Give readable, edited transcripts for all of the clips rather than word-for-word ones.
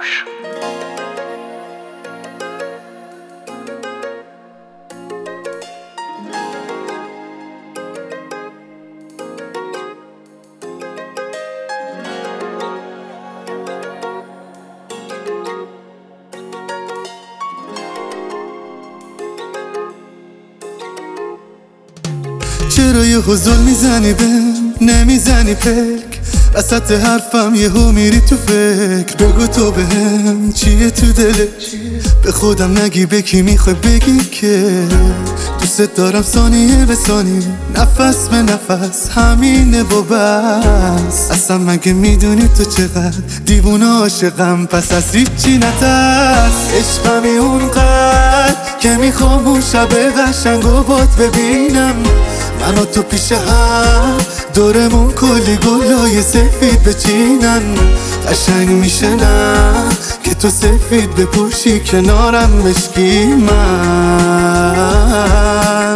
کوروش. چرا یه حضور میزنی بهم نمیزنی پلک وسط حرفم یهو میری تو فکر بگو تو بهم چیه تو دلت به خودم نگی به کی میخوای بگی که دوست دارم ثانیه به ثانیه نفس به نفس همینه و بس اصلا مگه میدونی تو چقدر دیوونه عاشقم پس از هیچی نترس عشقمی اونقدر که میخوام اون شب قشنگ و بات ببینم من و تو پیش هم دورمون کلی گلای سفید بچینن قشنگ میشه نه که تو سفید بپوشی کنارم مشکی من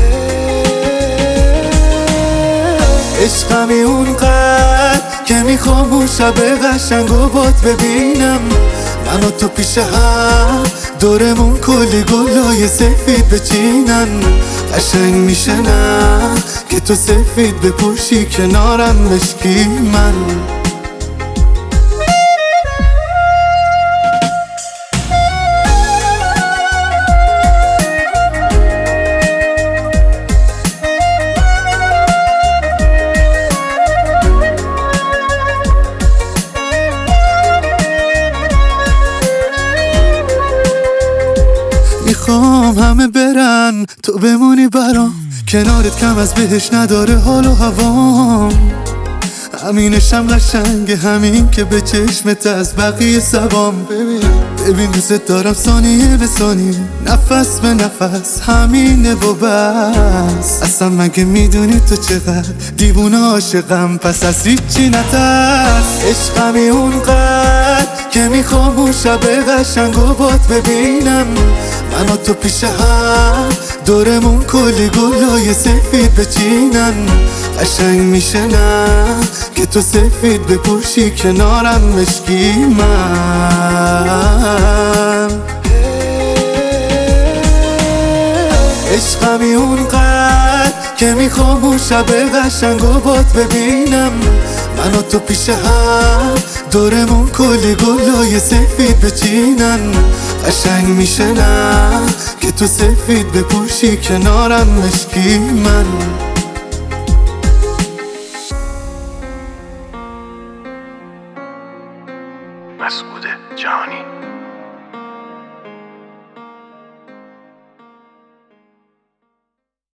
عشقمی اونقدر که میخوام اون شب قشنگ و بات ببینم من و تو پیش هم دورمون کلی گلای سفید بچینن قشنگ میشه نه که تو سفید بپوشی کنارم مشکی من میخوام همه برن تو بمونی برام کنارت کم از بهش نداره حال و هوام همینشم قشنگه همین که به چشمت از بقیه سبام ببین دوست دارم ثانیه به ثانیه نفس به نفس همینه و بس اصلا مگه میدونی تو چقدر دیوونه عاشقم پس از هیچی نترس عشقمی اونقدر که میخوام اون شب قشنگ و بات ببینم من و تو پیش هم دورمون کلی گلای سفید بچینن قشنگ میشه نه که تو سفید بپوشی کنارم مشکی من عشقمی اونقدر که میخوام اون شب قشنگ و بات ببینم من و تو پیش هم دورمون کلی گلای سفید بچینن قشنگ میشه نه که تو سفید بپوشی کنارم مشکی من مسعود جهانی.